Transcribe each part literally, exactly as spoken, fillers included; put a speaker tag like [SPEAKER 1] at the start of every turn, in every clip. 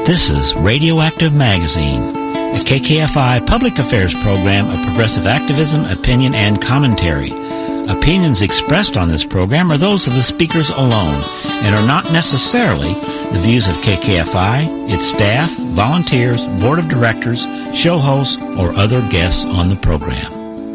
[SPEAKER 1] This is Radioactive Magazine, a K K F I public affairs program of progressive activism, opinion, and commentary. Opinions expressed on this program are those of the speakers alone and are not necessarily the views of K K F I, its staff, volunteers, board of directors, show hosts, or other guests on the program.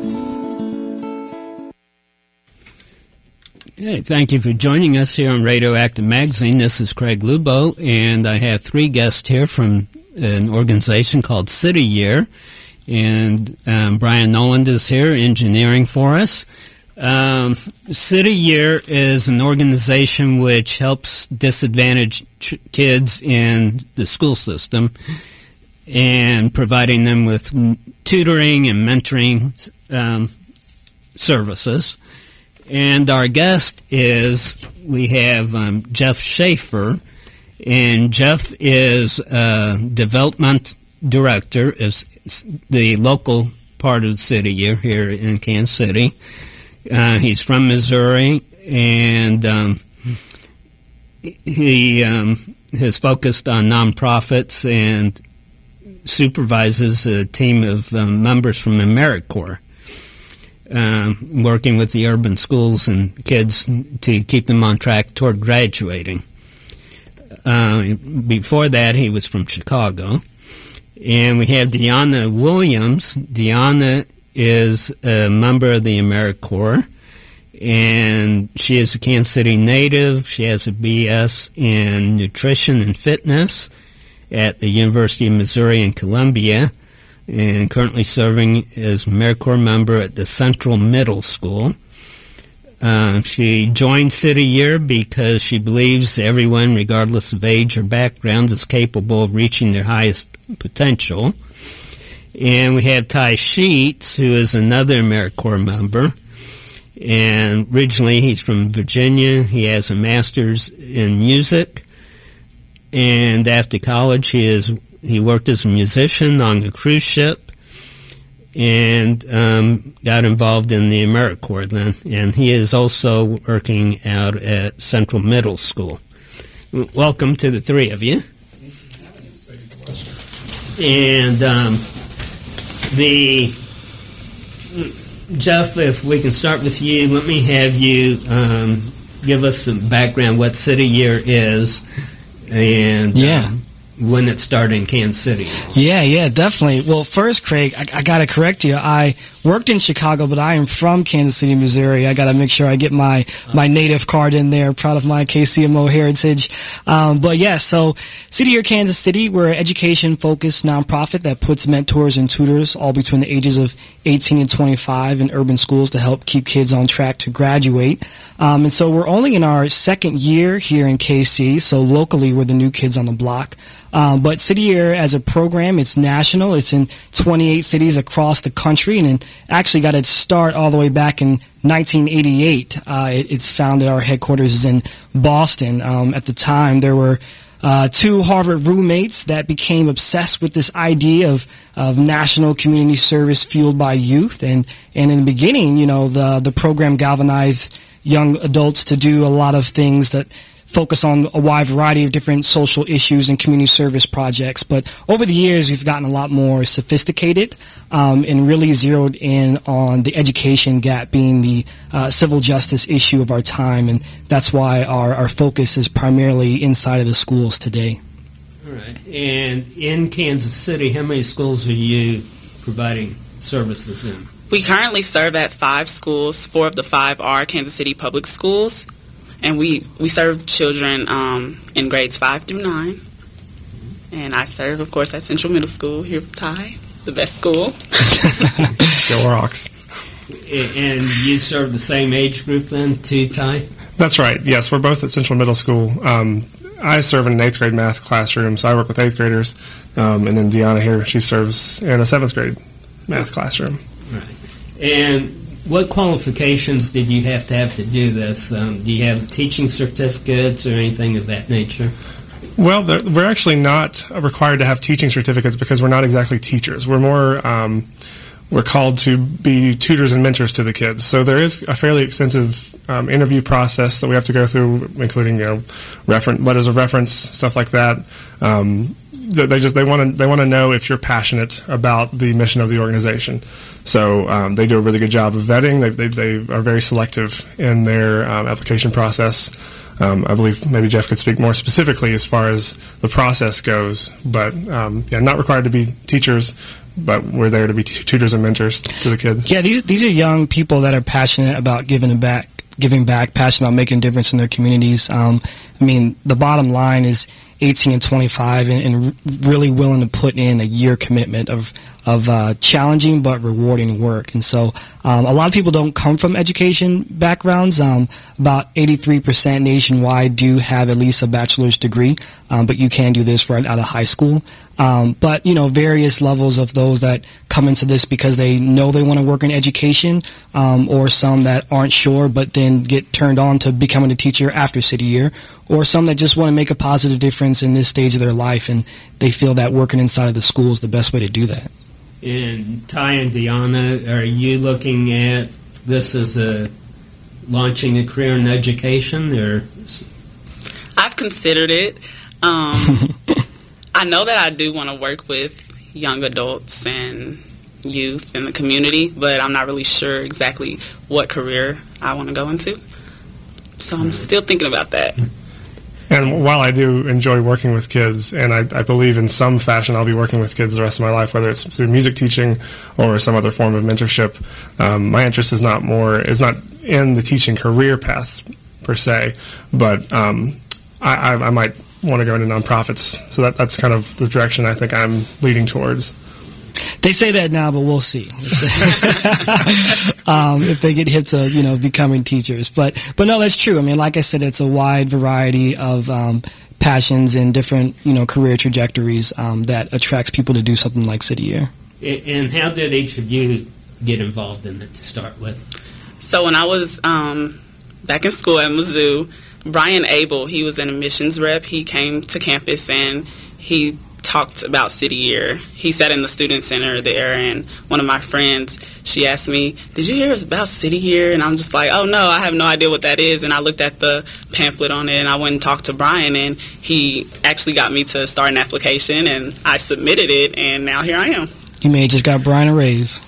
[SPEAKER 2] Hey, thank you for joining us here on Radioactive Magazine. This is Craig Lubo, and I have three guests here from an organization called City Year. And um, Brian Noland is here, engineering for us. Um, City Year is an organization which helps disadvantaged ch- kids in the school system and providing them with tutoring and mentoring um, services. And our guest is, we have um, Jeff Schaefer, and Jeff is uh, development director of the local part of the City Year here in Kansas City. Uh, he's from Missouri, and um, he um, has focused on nonprofits and supervises a team of um, members from AmeriCorps. Uh, working with the urban schools and kids to keep them on track toward graduating. Uh, before that, he was from Chicago. And we have Deanna Williams. Deanna is a member of the AmeriCorps, and she is a Kansas City native. She has a B S in nutrition and fitness at the University of Missouri in Columbia, and currently serving as AmeriCorps member at the Central Middle School. Uh, she joined City Year because she believes everyone, regardless of age or background, is capable of reaching their highest potential. And we have Ty Sheets, who is another AmeriCorps member. And originally he's from Virginia. He has a master's in music. And after college, he is He worked as a musician on a cruise ship and um, got involved in the AmeriCorps then. And he is also working out at Central Middle School. Welcome to the three of you. And um, the Jeff, if we can start with you, let me have you um, give us some background what City Year is and
[SPEAKER 3] yeah.
[SPEAKER 2] Um, when it started in Kansas City.
[SPEAKER 3] Yeah, yeah, definitely. Well, first, Craig, I, I got to correct you. I worked in Chicago, but I am from Kansas City, Missouri. I got to make sure I get my, my native card in there. Proud of my K C M O heritage. Um, but yeah, so City Year Kansas City, we're an education-focused nonprofit that puts mentors and tutors all between the ages of eighteen and twenty-five in urban schools to help keep kids on track to graduate. Um, and so we're only in our second year here in K C, so locally we're the new kids on the block. Um, but City Year as a program, it's national. It's in twenty-eight cities across the country, and it actually got its start all the way back in nineteen eighty-eight. Uh, it, it's founded, our headquarters is in Boston. Um, at the time, there were uh, two Harvard roommates that became obsessed with this idea of, of national community service fueled by youth. And, and in the beginning, you know, the, the program galvanized young adults to do a lot of things that focus on a wide variety of different social issues and community service projects. But over the years, we've gotten a lot more sophisticated um, and really zeroed in on the education gap being the uh, civil justice issue of our time. And that's why our, our focus is primarily inside of the schools today.
[SPEAKER 2] All right. And in Kansas City, how many schools are you providing services in?
[SPEAKER 4] We currently serve at five schools. Four of the five are Kansas City public schools. And we, we serve children um, in grades five through nine. And I serve, of course, at Central Middle School here with Ty, the best school.
[SPEAKER 5] Go Rocks.
[SPEAKER 2] And you serve the same age group then, too, Ty?
[SPEAKER 5] That's right. Yes, we're both at Central Middle School. Um, I serve in an eighth grade math classroom, so I work with eighth graders. Um, and then Deanna here, she serves in a seventh grade math classroom.
[SPEAKER 2] Right. And what qualifications did you have to have to do this? Um, do you have teaching certificates or anything of that nature?
[SPEAKER 5] Well, we're actually not required to have teaching certificates because we're not exactly teachers. We're more, um, we're called to be tutors and mentors to the kids. So there is a fairly extensive um, interview process that we have to go through, including, you know, reference, letters of reference, stuff like that. Um, they just they want to they want to know if you're passionate about the mission of the organization. So um, they do a really good job of vetting. They they, they are very selective in their um, application process. Um, I believe maybe Jeff could speak more specifically as far as the process goes, but um, yeah, not required to be teachers, but we're there to be t- tutors and mentors to the kids.
[SPEAKER 3] Yeah, these these are young people that are passionate about giving back, giving back, passionate about making a difference in their communities. Um, I mean, the bottom line is eighteen and twenty-five, and, and really willing to put in a year commitment of of uh, challenging but rewarding work. And so um, a lot of people don't come from education backgrounds. Um, about eighty-three percent nationwide do have at least a bachelor's degree, um, but you can do this right out of high school. Um, but, you know, various levels of those that come into this because they know they want to work in education, um, or some that aren't sure but then get turned on to becoming a teacher after City Year, or some that just want to make a positive difference in this stage of their life, and they feel that working inside of the school is the best way to do that.
[SPEAKER 2] And Ty and Deanna, are you looking at this as a launching a career in education, or?
[SPEAKER 4] I've considered it. Um, I know that I do want to work with young adults and youth in the community, but I'm not really sure exactly what career I want to go into. So I'm still thinking about that.
[SPEAKER 5] And while I do enjoy working with kids, and I, I believe in some fashion I'll be working with kids the rest of my life, whether it's through music teaching or some other form of mentorship, um, my interest is not more is not in the teaching career path per se, but um, I, I, I might want to go into nonprofits. So that that's kind of the direction I think I'm leading towards.
[SPEAKER 3] They say that now, but we'll see um, if they get hip to, you know, becoming teachers. But but no, that's true. I mean, like I said, it's a wide variety of um, passions and different, you know, career trajectories um, that attracts people to do something like City Year.
[SPEAKER 2] And how did each of you get involved in it to start with?
[SPEAKER 4] So when I was um, back in school at Mizzou, Brian Abel, he was an admissions rep. He came to campus and he talked about City Year. He sat in the student center there, and one of my friends, she asked me, "Did you hear about City Year?" And I'm just like, "Oh no, I have no idea what that is." And I looked at the pamphlet on it, and I went and talked to Brian, and he actually got me to start an application, and I submitted it, and now here I am.
[SPEAKER 3] You may have just got Brian a raise.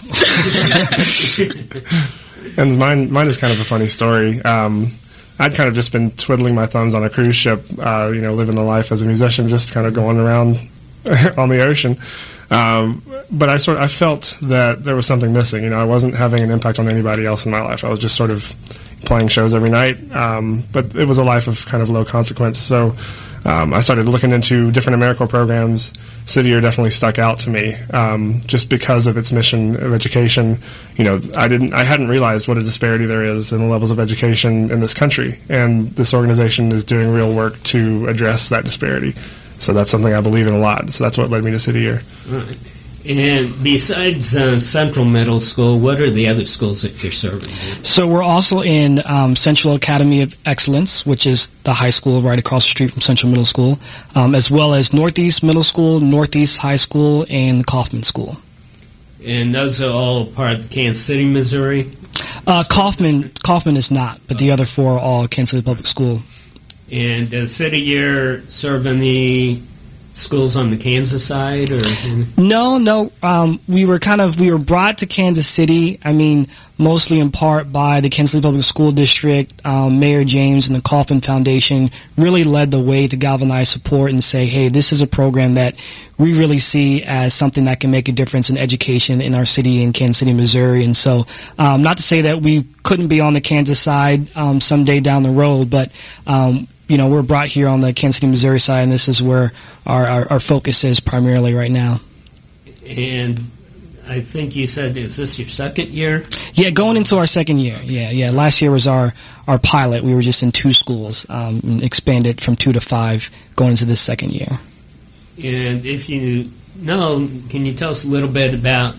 [SPEAKER 5] And mine, mine is kind of a funny story. Um, I'd kind of just been twiddling my thumbs on a cruise ship, uh, you know, living the life as a musician, just kind of going around on the ocean. Um, but I sort of, I felt that there was something missing. You know, I wasn't having an impact on anybody else in my life. I was just sort of playing shows every night. Um, but it was a life of kind of low consequence. So um, I started looking into different AmeriCorps programs. City Year definitely stuck out to me, um, just because of its mission of education. You know, I didn't, I hadn't realized what a disparity there is in the levels of education in this country, and this organization is doing real work to address that disparity. So that's something I believe in a lot. So that's what led me to City Year.
[SPEAKER 2] Right. And besides uh, Central Middle School, what are the other schools that you're serving?
[SPEAKER 3] So we're also in um, Central Academy of Excellence, which is the high school right across the street from Central Middle School, um, as well as Northeast Middle School, Northeast High School, and the Kaufman School.
[SPEAKER 2] And those are all part of Kansas City, Missouri?
[SPEAKER 3] Uh, Kaufman, Kaufman is not, but the other four are all Kansas City Public School.
[SPEAKER 2] And does City Year serve any schools on the Kansas side, or?
[SPEAKER 3] No, no. Um, we were kind of we were brought to Kansas City. I mean, mostly in part by the Kansas City Public School District. Um, Mayor James and the Kaufman Foundation really led the way to galvanize support and say, "Hey, this is a program that we really see as something that can make a difference in education in our city in Kansas City, Missouri." And so, um, not to say that we couldn't be on the Kansas side um, someday down the road, but um, you know, we're brought here on the Kansas City, Missouri side, and this is where our, our, our focus is primarily right now.
[SPEAKER 2] And I think you said, is this your second year?
[SPEAKER 3] Yeah, going into our second year. Yeah, yeah. Last year was our, our pilot. We were just in two schools, um, and expanded from two to five going into this second year.
[SPEAKER 2] And if you know, can you tell us a little bit about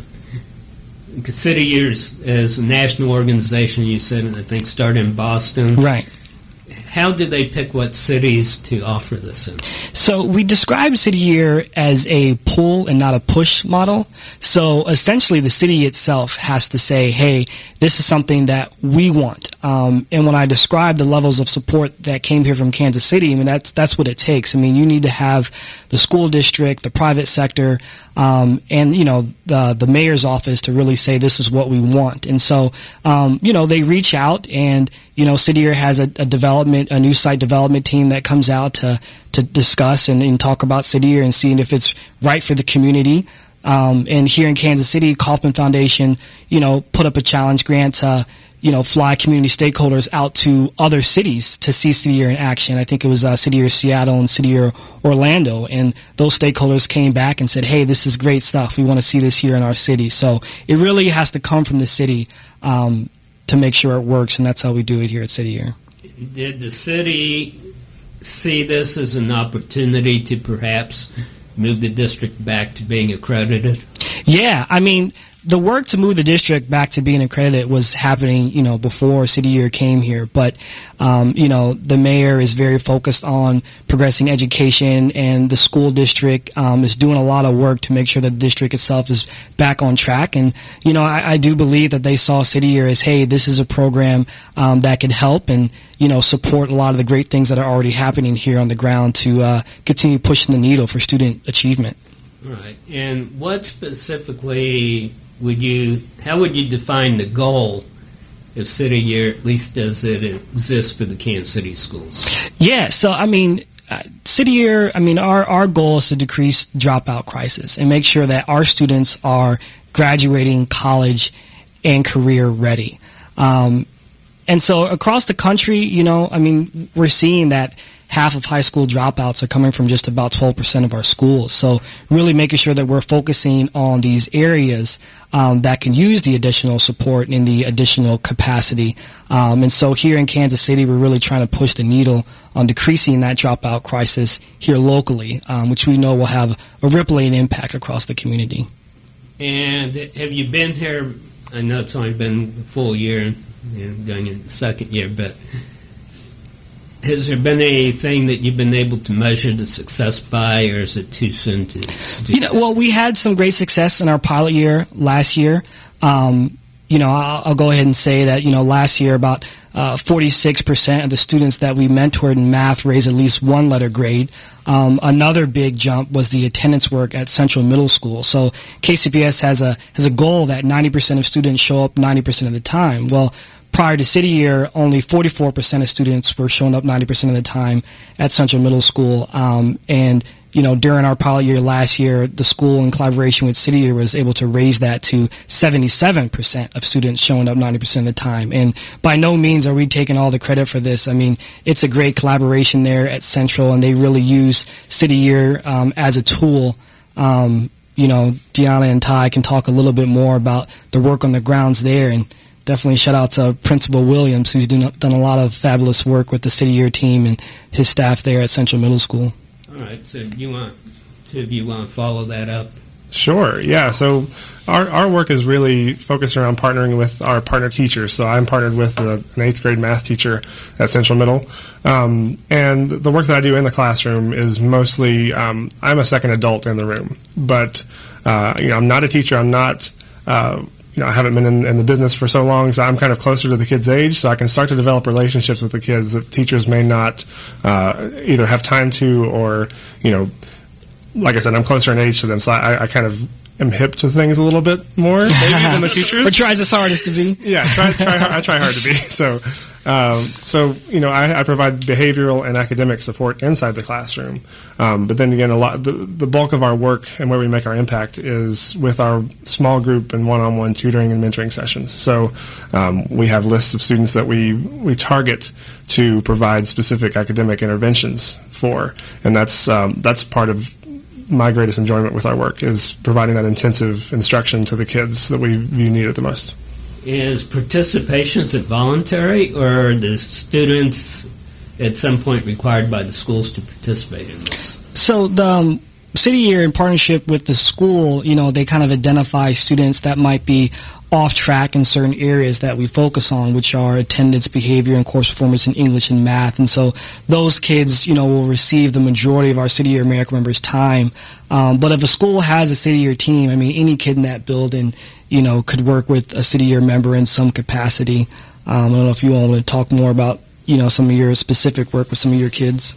[SPEAKER 2] City Years as a national organization? You said, I think, started in Boston.
[SPEAKER 3] Right.
[SPEAKER 2] How did they pick what cities to offer this in?
[SPEAKER 3] So we describe City Year as a pull and not a push model. So essentially the city itself has to say, hey, this is something that we want. Um, and when I described the levels of support that came here from Kansas City, I mean, that's that's what it takes. I mean, you need to have the school district, the private sector, um, and, you know, the, the mayor's office to really say this is what we want. And so, um, you know, they reach out, and, you know, City Year has a, a development, a new site development team that comes out to, to discuss and, and talk about City Year and seeing if it's right for the community. Um, and here in Kansas City, Kauffman Foundation, you know, put up a challenge grant to, you know, fly community stakeholders out to other cities to see City Year in action. I think it was uh, City Year Seattle and City Year Orlando, and those stakeholders came back and said, hey, this is great stuff. We want to see this here in our city. So it really has to come from the city um, to make sure it works, and that's how we do it here at City Year.
[SPEAKER 2] Did the city see this as an opportunity to perhaps move the district back to being accredited?
[SPEAKER 3] Yeah, I mean, the work to move the district back to being accredited was happening, you know, before City Year came here. But, um, you know, the mayor is very focused on progressing education, and the school district um, is doing a lot of work to make sure that the district itself is back on track. And, you know, I, I do believe that they saw City Year as, hey, this is a program um, that can help and, you know, support a lot of the great things that are already happening here on the ground to uh, continue pushing the needle for student achievement.
[SPEAKER 2] All right. And what specifically would you, how would you define the goal of City Year, at least as it exists for the Kansas City schools?
[SPEAKER 3] Yeah, so I mean, uh, City Year, I mean, our, our goal is to decrease dropout crisis and make sure that our students are graduating college and career ready. Um, and so across the country, you know, I mean, we're seeing that half of high school dropouts are coming from just about twelve percent of our schools. So really making sure that we're focusing on these areas um, that can use the additional support and the additional capacity. Um, and so here in Kansas City, we're really trying to push the needle on decreasing that dropout crisis here locally, um, which we know will have a rippling impact across the community.
[SPEAKER 2] And have you been here, I know it's only been a full year, you know, going in the second year, but has there been anything that you've been able to measure the success by, or is it too soon to do?
[SPEAKER 3] You know, well, we had some great success in our pilot year last year. Um, you know, I'll, I'll go ahead and say that, you know, last year about uh, forty-six percent of the students that we mentored in math raised at least one letter grade. Um, another big jump was the attendance work at Central Middle School. So K C P S has a has a goal that ninety percent of students show up ninety percent of the time. Well, prior to City Year, only forty-four percent of students were showing up ninety percent of the time at Central Middle School. Um, and, you know, during our pilot year last year, the school, in collaboration with City Year, was able to raise that to seventy-seven percent of students showing up ninety percent of the time. And by no means are we taking all the credit for this. I mean, it's a great collaboration there at Central, and they really use City Year um, as a tool. Um, you know, Deanna and Ty can talk a little bit more about the work on the grounds there, and definitely shout out to Principal Williams, who's done, done a lot of fabulous work with the City Year team and his staff there at Central Middle School.
[SPEAKER 2] All right, so you want, two of you want to follow that up?
[SPEAKER 5] Sure, yeah. So our, our work is really focused around partnering with our partner teachers. So I'm partnered with a, an eighth grade math teacher at Central Middle. Um, and the work that I do in the classroom is mostly, um, I'm a second adult in the room. But uh, you know, I'm not a teacher. I'm not... Uh, You know, I haven't been in, in the business for so long, so I'm kind of closer to the kids' age, so I can start to develop relationships with the kids that teachers may not uh, either have time to, or, you know, like I said, I'm closer in age to them, so I, I kind of am hip to things a little bit more maybe than the teachers.
[SPEAKER 3] Or tries his hardest to be.
[SPEAKER 5] Yeah, try, try, I try hard to be. So, um, so you know, I, I provide behavioral and academic support inside the classroom. Um, but then again, a lot the, the bulk of our work and where we make our impact is with our small group and one-on-one tutoring and mentoring sessions. So um, we have lists of students that we we target to provide specific academic interventions for, and that's um, that's part of my greatest enjoyment with our work, is providing that intensive instruction to the kids that we view need it the most.
[SPEAKER 2] Is participation, is it voluntary, or are the students at some point required by the schools to participate in this?
[SPEAKER 3] So the um, City Year, in partnership with the school, you know, they kind of identify students that might be off track in certain areas that we focus on, which are attendance, behavior, and course performance in English and math. And so those kids, you know, will receive the majority of our City Year America members' time. Um, but if a school has a City Year team, I mean, any kid in that building, you know, could work with a City Year member in some capacity. Um, I don't know if you all want to talk more about, you know, some of your specific work with some of your kids.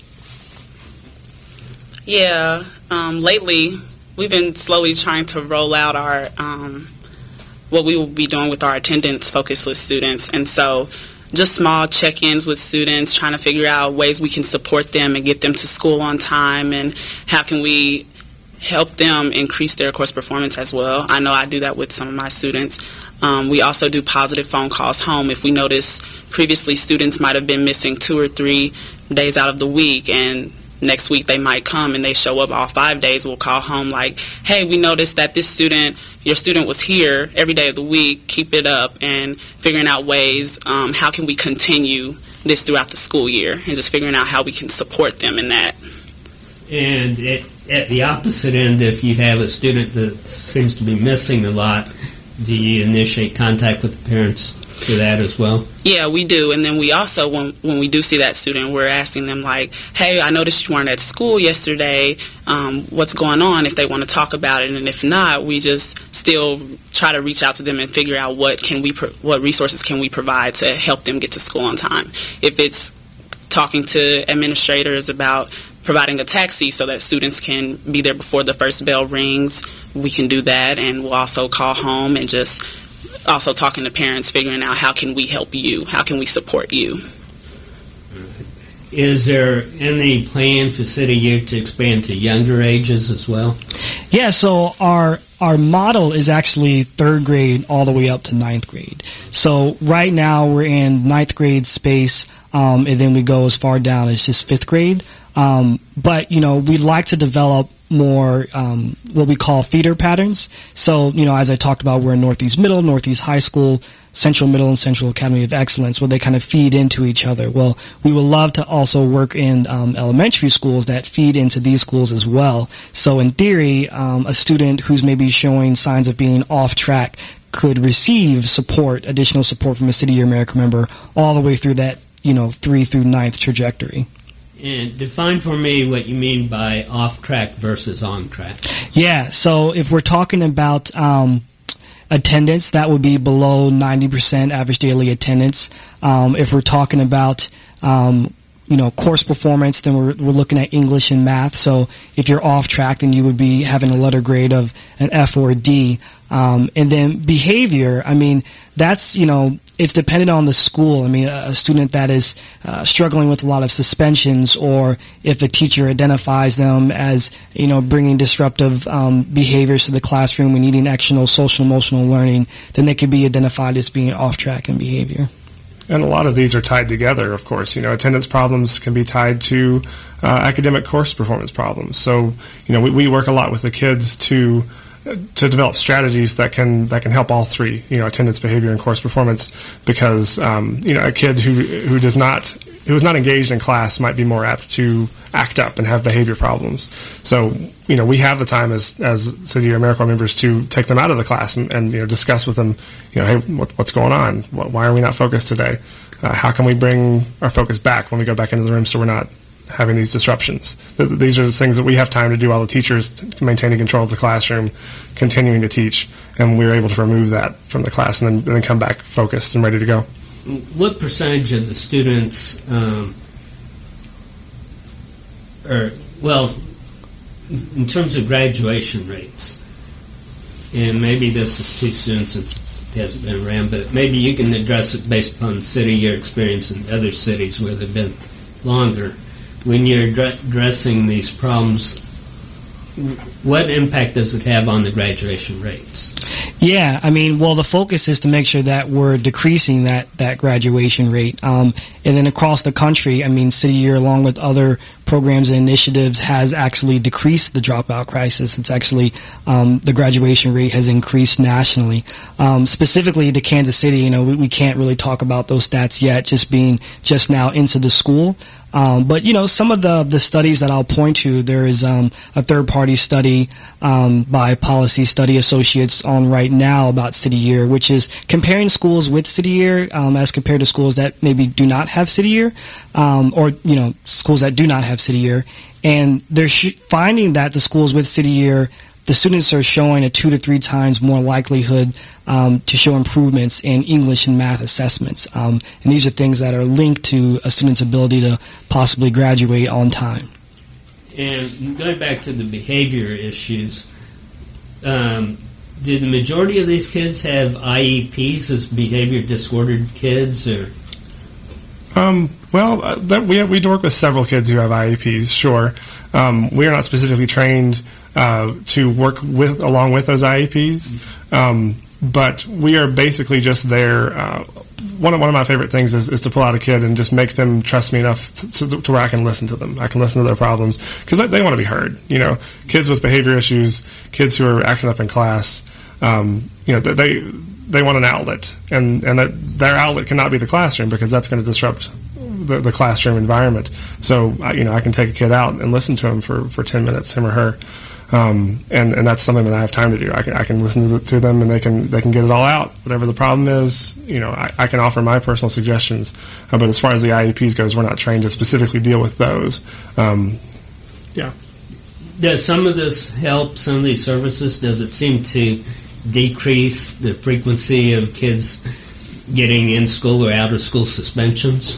[SPEAKER 4] Yeah, um, lately we've been slowly trying to roll out our um, what we will be doing with our attendance focus list students, and so just small check-ins with students, trying to figure out ways we can support them and get them to school on time, and how can we help them increase their course performance as well. I know I do that with some of my students. Um, we also do positive phone calls home. If we notice previously students might have been missing two or three days out of the week, and next week they might come and they show up all five days, we'll call home like, hey, we noticed that this student, your student was here every day of the week, keep it up, and figuring out ways, um, how can we continue this throughout the school year, and just figuring out how we can support them in that.
[SPEAKER 2] And it, at the opposite end, if you have a student that seems to be missing a lot, do you initiate contact with the parents for that as well?
[SPEAKER 4] Yeah, we do. And then we also, when when we do see that student, we're asking them like, hey, I noticed you weren't at school yesterday. Um, what's going on? If they want to talk about it, and if not, we just still try to reach out to them and figure out what can we, pro- what resources can we provide to help them get to school on time. If it's talking to administrators about providing a taxi so that students can be there before the first bell rings, we can do that. And we'll also call home and just also talking to parents, figuring out how can we help you, how can we support you.
[SPEAKER 2] Is there any plan for City Year to expand to younger ages as well?
[SPEAKER 3] Yeah, so our our model is actually third grade all the way up to ninth grade. So right now we're in ninth grade space, um, and then we go as far down as just fifth grade. Um, but, you know, we'd like to develop more um, what we call feeder patterns. So, you know, as I talked about, we're in Northeast Middle, Northeast High School, Central Middle, and Central Academy of Excellence, where they kind of feed into each other. Well, we would love to also work in um, elementary schools that feed into these schools as well. So in theory, um, a student who's maybe showing signs of being off track could receive support, additional support from a City Year America member all the way through that, you know, three through ninth trajectory.
[SPEAKER 2] And define for me what you mean by off-track versus on-track.
[SPEAKER 3] Yeah, so if we're talking about um, attendance, that would be below ninety percent average daily attendance. Um, if we're talking about um, you know, course performance, then we're, we're looking at English and math. So if you're off track, then you would be having a letter grade of an F or a D. Um, and then behavior, I mean, that's, you know, it's dependent on the school. I mean, a student that is uh, struggling with a lot of suspensions, or if a teacher identifies them as, you know, bringing disruptive um, behaviors to the classroom and needing extra social emotional learning, then they could be identified as being off track in behavior.
[SPEAKER 5] And a lot of these are tied together, of course. You know, attendance problems can be tied to uh, academic course performance problems. So, you know, we, we work a lot with the kids to to develop strategies that can that can help all three. You know, attendance, behavior, and course performance. Because um, you know, a kid who who does not who is not engaged in class might be more apt to act up and have behavior problems. So, you know, we have the time as as City Year AmeriCorps members to take them out of the class and, and you know, discuss with them, you know, hey, what, what's going on? Why are we not focused today? Uh, how can we bring our focus back when we go back into the room so we're not having these disruptions? These are the things that we have time to do while the teachers maintaining control of the classroom, continuing to teach, and we were able to remove that from the class and then, and then come back focused and ready to go.
[SPEAKER 2] What percentage of the students, um, or, well, in terms of graduation rates, and maybe this is too soon since it hasn't been around, but maybe you can address it based upon City Year experience in other cities where they've been longer. When you're addressing these problems, what impact does it have on the graduation rates?
[SPEAKER 3] Yeah, I mean, well, the focus is to make sure that we're decreasing that, that graduation rate. Um, and then across the country, I mean, City Year, along with other programs and initiatives, has actually decreased the dropout crisis. It's actually, um, the graduation rate has increased nationally. Um, specifically to Kansas City, you know, we, we can't really talk about those stats yet, just being just now into the school. Um, but, you know, some of the, the studies that I'll point to, there is um, a third-party study um, by Policy Study Associates on right now about City Year, which is comparing schools with City Year um, as compared to schools that maybe do not have City Year, um, or, you know, schools that do not have City Year. And they're sh- finding that the schools with City Year the students are showing a two to three times more likelihood um, to show improvements in English and math assessments. Um, and these are things that are linked to a student's ability to possibly graduate on time.
[SPEAKER 2] And going back to the behavior issues, um, did the majority of these kids have I E Ps as behavior disordered kids, or?
[SPEAKER 5] Um, well, uh, that we we work with several kids who have I E Ps. Sure, um, we are not specifically trained uh, to work with along with those I E Ps, um, but we are basically just there. Uh, one of one of my favorite things is, is to pull out a kid and just make them trust me enough to, to, to where I can listen to them. I can listen to their problems because they, they want to be heard. You know, kids with behavior issues, kids who are acting up in class. Um, you know, they they want an outlet, and and that their outlet cannot be the classroom because that's going to disrupt the, the classroom environment. So you know, I can take a kid out and listen to him for, for ten minutes, him or her, um, and and that's something that I have time to do. I can I can listen to, the, to them, and they can they can get it all out. Whatever the problem is, you know, I, I can offer my personal suggestions. Uh, but as far as the I E Ps goes, we're not trained to specifically deal with those. Um, yeah.
[SPEAKER 2] Does some of this help? Some of these services? Does it seem to decrease the frequency of kids getting in school or out of school suspensions?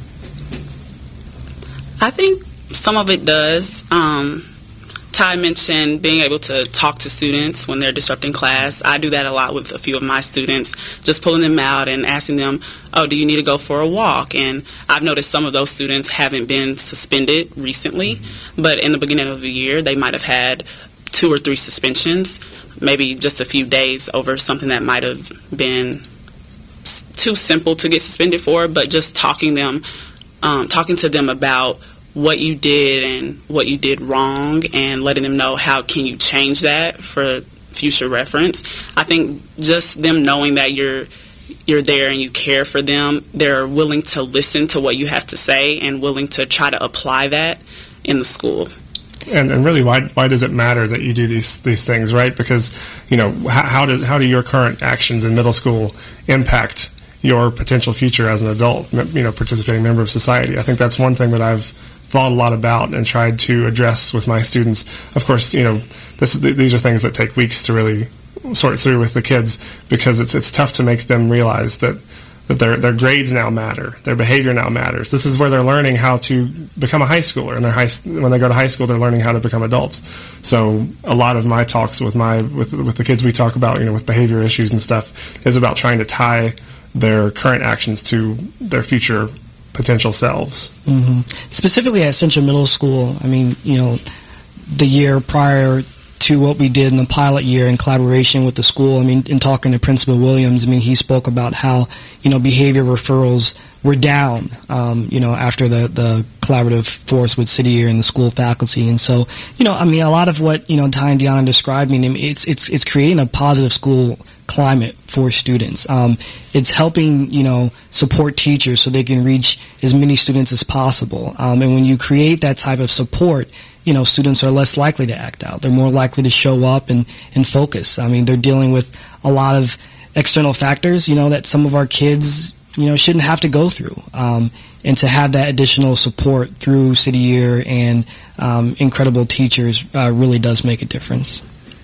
[SPEAKER 4] I think some of it does. Um, Ty mentioned being able to talk to students when they're disrupting class. I do that a lot with a few of my students, just pulling them out and asking them, oh, do you need to go for a walk? And I've noticed some of those students haven't been suspended recently, but in the beginning of the year, they might have had two or three suspensions, maybe just a few days over something that might have been too simple to get suspended for, but just talking them, um, talking to them about what you did and what you did wrong, and letting them know how can you change that for future reference. I think just them knowing that you're you're there and you care for them, they're willing to listen to what you have to say and willing to try to apply that in the school.
[SPEAKER 5] And, and really, why why does it matter that you do these these things, right? Because, you know, how, how do how do your current actions in middle school impact your potential future as an adult, you know, participating member of society? I think that's one thing that I've thought a lot about and tried to address with my students. Of course, you know, this these are things that take weeks to really sort through with the kids, because it's it's tough to make them realize that that their their grades now matter, their behavior now matters. This is where they're learning how to become a high schooler, and they're high, when they go to high school, they're learning how to become adults. So a lot of my talks with my with with the kids we talk about, you know, with behavior issues and stuff, is about trying to tie their current actions to their future potential selves.
[SPEAKER 3] Mm-hmm. Specifically at Central Middle School, I mean, you know, the year prior to what we did in the pilot year in collaboration with the school, I mean, in talking to Principal Williams, I mean, he spoke about how, you know, behavior referrals were down, um, you know, after the, the collaborative force with City Year and the school faculty. And so, you know, I mean, a lot of what, you know, Ty and Deanna described, I mean, it's, it's, it's creating a positive school climate for students. Um, it's helping, you know, support teachers so they can reach as many students as possible. Um, and when you create that type of support, you know, students are less likely to act out. They're more likely to show up and, and focus. I mean, they're dealing with a lot of external factors, you know, that some of our kids, you know, shouldn't have to go through. Um, and to have that additional support through City Year and um, incredible teachers uh, really does make a difference.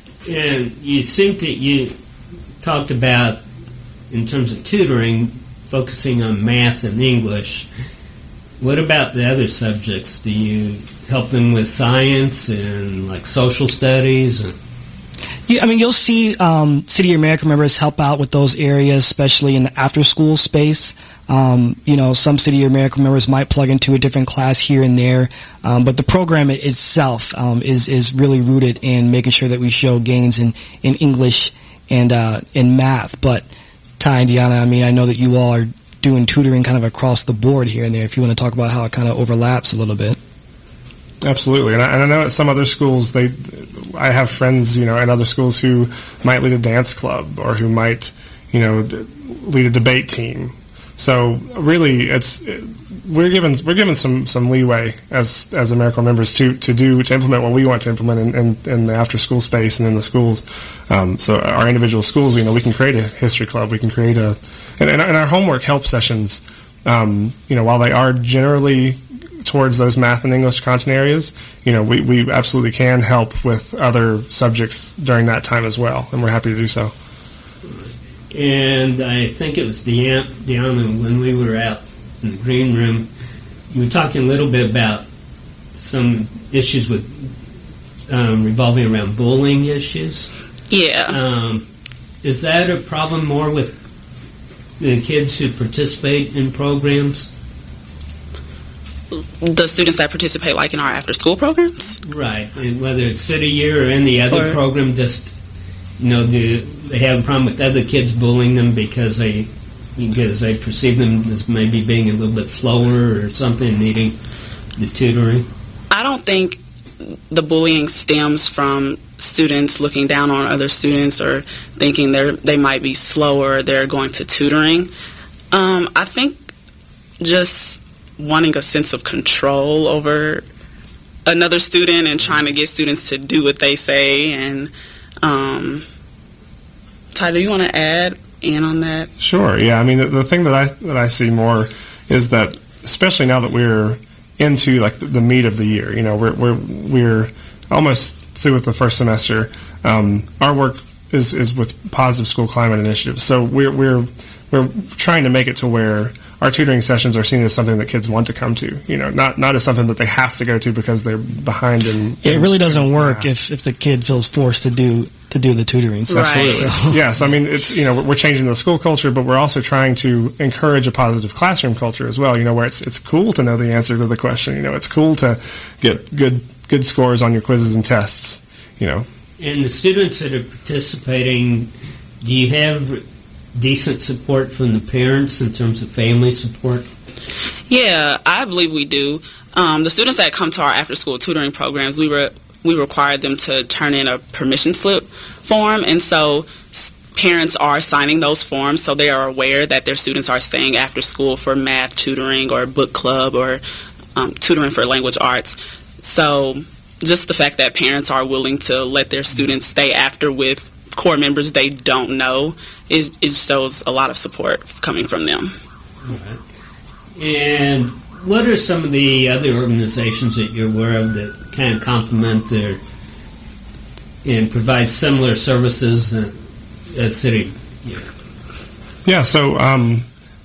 [SPEAKER 2] And you seem to, you talked about, in terms of tutoring, focusing on math and English. What about the other subjects? Do you help them with science and like social studies?
[SPEAKER 3] Yeah, I mean, you'll see um, City America members help out with those areas, especially in the after-school space. Um, you know, some City America members might plug into a different class here and there, um, but the program itself um, is is really rooted in making sure that we show gains in, in English and uh, in math. But Ty and Deanna, I mean, I know that you all are doing tutoring kind of across the board here and there, if you want to talk about how it kind of overlaps a little bit.
[SPEAKER 5] Absolutely, and I, and I know at some other schools, they, I have friends, you know, in other schools who might lead a dance club or who might, you know, lead a debate team. So really, it's we're given we're given some, some leeway as as AmeriCorps members to, to do to implement what we want to implement in, in, in the after school space and in the schools. Um, so our individual schools, you know, we can create a history club, we can create a, and, and our homework help sessions. Um, you know, while they are generally towards those math and English content areas, you know, we, we absolutely can help with other subjects during that time as well, and we're happy to do so.
[SPEAKER 2] And I think it was Deanna, Deanna, when we were out in the green room, you were talking a little bit about some issues with um, revolving around bullying issues.
[SPEAKER 4] Yeah.
[SPEAKER 2] Um, is that a problem more with the kids who participate in programs?
[SPEAKER 4] The students that participate, like in our after-school programs?
[SPEAKER 2] Right, and whether it's City Year or any other
[SPEAKER 4] Or-
[SPEAKER 2] program, just, you know, do they have a problem with other kids bullying them because they because they perceive them as maybe being a little bit slower or something, needing the tutoring?
[SPEAKER 4] I don't think the bullying stems from students looking down on other students or thinking they they might be slower, they're going to tutoring. Um, I think just wanting a sense of control over another student and trying to get students to do what they say. And um, Ty, do you want to add in on that?
[SPEAKER 5] Sure. Yeah. I mean, the, the thing that I that I see more is that, especially now that we're into like the, the meat of the year, you know, we're we're we're almost through with the first semester. Um, our work is is with positive school climate initiatives. So we're we're we're trying to make it to where our tutoring sessions are seen as something that kids want to come to, you know, not not as something that they have to go to because they're behind in.
[SPEAKER 3] It
[SPEAKER 5] in,
[SPEAKER 3] really doesn't
[SPEAKER 5] in
[SPEAKER 3] work
[SPEAKER 5] math.
[SPEAKER 3] if, if the kid feels forced to do to do the tutoring. So,
[SPEAKER 4] Right.
[SPEAKER 3] so-
[SPEAKER 5] Yes, I mean, it's, you know, we're changing the school culture, but we're also trying to encourage a positive classroom culture as well, you know, where it's it's cool to know the answer to the question, you know, it's cool to get good good scores on your quizzes and tests, you know.
[SPEAKER 2] And the students that are participating, do you have decent support from the parents in terms of family support?
[SPEAKER 4] Yeah, I believe we do. Um, the students that come to our after-school tutoring programs, we were we require them to turn in a permission slip form, and so s- parents are signing those forms, so they are aware that their students are staying after school for math tutoring or book club or um, tutoring for language arts. So just the fact that parents are willing to let their students stay after with core members they don't know is it shows a lot of support coming from them.
[SPEAKER 2] And what are some of the other organizations that you're aware of that kind of complement or and provide similar services uh, as City Year?
[SPEAKER 5] Yeah, so um,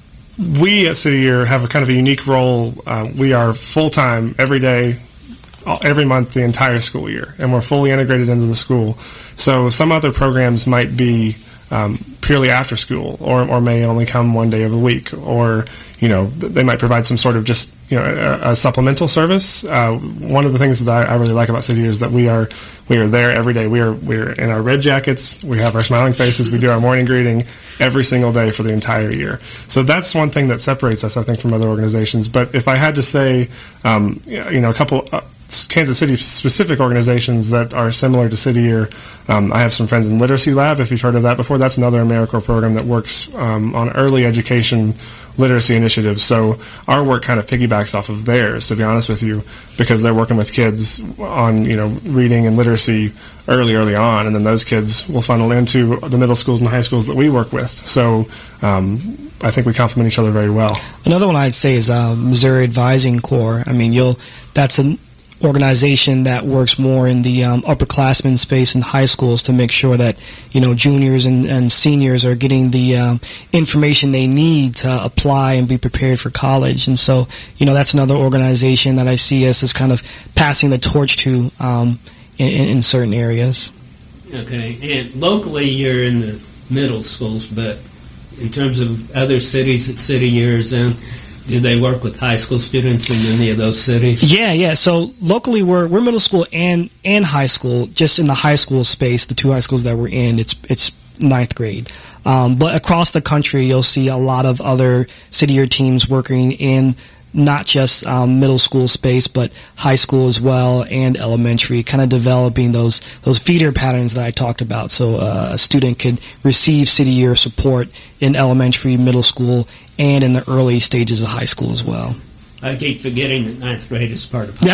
[SPEAKER 5] we at City Year have a kind of a unique role. Uh, we are full-time every day, all- every month, the entire school year, and we're fully integrated into the school. So some other programs might be um, purely after school, or, or may only come one day of the week, or you know th- they might provide some sort of just you know a, a supplemental service. Uh, one of the things that I, I really like about City Year is that we are we are there every day. We are we're in our red jackets. We have our smiling faces. We do our morning greeting every single day for the entire year. So that's one thing that separates us, I think, from other organizations. But if I had to say, um, you know, a couple uh, Kansas City specific organizations that are similar to City Year, um, I have some friends in Literacy Lab, if you've heard of that before. That's another AmeriCorps program that works um, on early education literacy initiatives. So our work kind of piggybacks off of theirs, to be honest with you, because they're working with kids on, you know, reading and literacy early, early on, and then those kids will funnel into the middle schools and high schools that we work with. So um, I think we complement each other very well.
[SPEAKER 3] Another one I'd say is uh, Missouri Advising Corps. I mean, you'll that's an organization that works more in the um, upperclassmen space in high schools to make sure that you know juniors and, and seniors are getting the um, information they need to apply and be prepared for college. And so you know that's another organization that I see us as kind of passing the torch to um, in, in certain areas.
[SPEAKER 2] Okay, and locally you're in the middle schools, but in terms of other cities that City Years in, do they work with high school students in any of those cities?
[SPEAKER 3] Yeah, yeah. So locally, we're we're middle school and and high school. Just in the high school space, the two high schools that we're in, it's it's ninth grade. Um, but across the country, you'll see a lot of other City Year teams working in not just um, middle school space, but high school as well and elementary, kind of developing those those feeder patterns that I talked about. So uh, a student could receive City Year support in elementary, middle school, and in the early stages of high school as well.
[SPEAKER 2] I keep forgetting that ninth grade is part of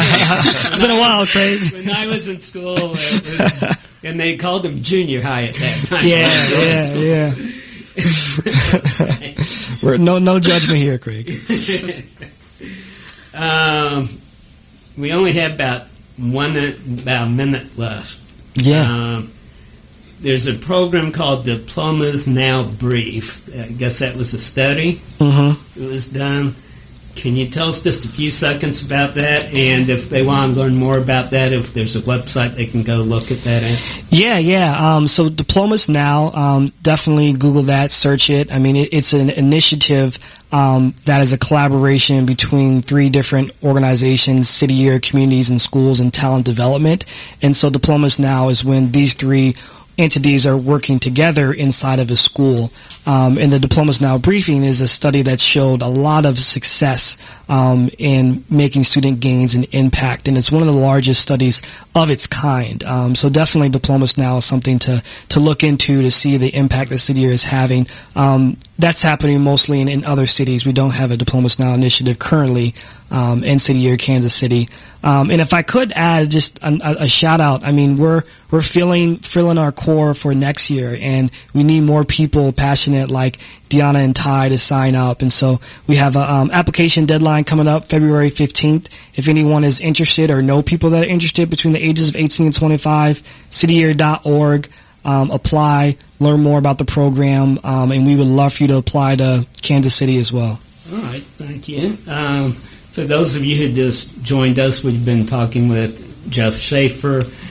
[SPEAKER 3] It's been a while, Craig.
[SPEAKER 2] When I was in school, it was, and they called them junior high at that time.
[SPEAKER 3] Yeah, yeah, yeah. We're, no, no judgment here, Craig.
[SPEAKER 2] Um, we only have about one about a minute left.
[SPEAKER 3] Yeah.
[SPEAKER 2] Um, there's a program called Diplomas Now Brief. I guess that was a study.
[SPEAKER 3] Mm-hmm.
[SPEAKER 2] It was done. Can you tell us just a few seconds about that? And if they want to learn more about that, if there's a website they can go look at that at?
[SPEAKER 3] Yeah, yeah. Um, so Diplomas Now, um, definitely Google that, search it. I mean, it, it's an initiative um, that is a collaboration between three different organizations, city year, communities, and schools, and talent development. And so Diplomas Now is when these three entities are working together inside of a school. Um, and the Diplomas Now briefing is a study that showed a lot of success um, in making student gains and impact. And it's one of the largest studies of its kind. Um, so definitely Diplomas Now is something to, to look into to see the impact that City Year is having. Um, that's happening mostly in, in other cities. We don't have a Diplomas Now initiative currently um, in City Year, Kansas City. Um, and if I could add just a, a shout out, I mean, we're we're filling filling our core for next year, and we need more people passionate like Deanna and Ty to sign up. And so we have an um, application deadline coming up February fifteenth. If anyone is interested or know people that are interested between the ages of eighteen and twenty-five, city year dot org. Um, apply, learn more about the program, um, and we would love for you to apply to Kansas City as well.
[SPEAKER 2] All right, thank you. Um, for those of you who just joined us, we've been talking with Jeff Schaefer,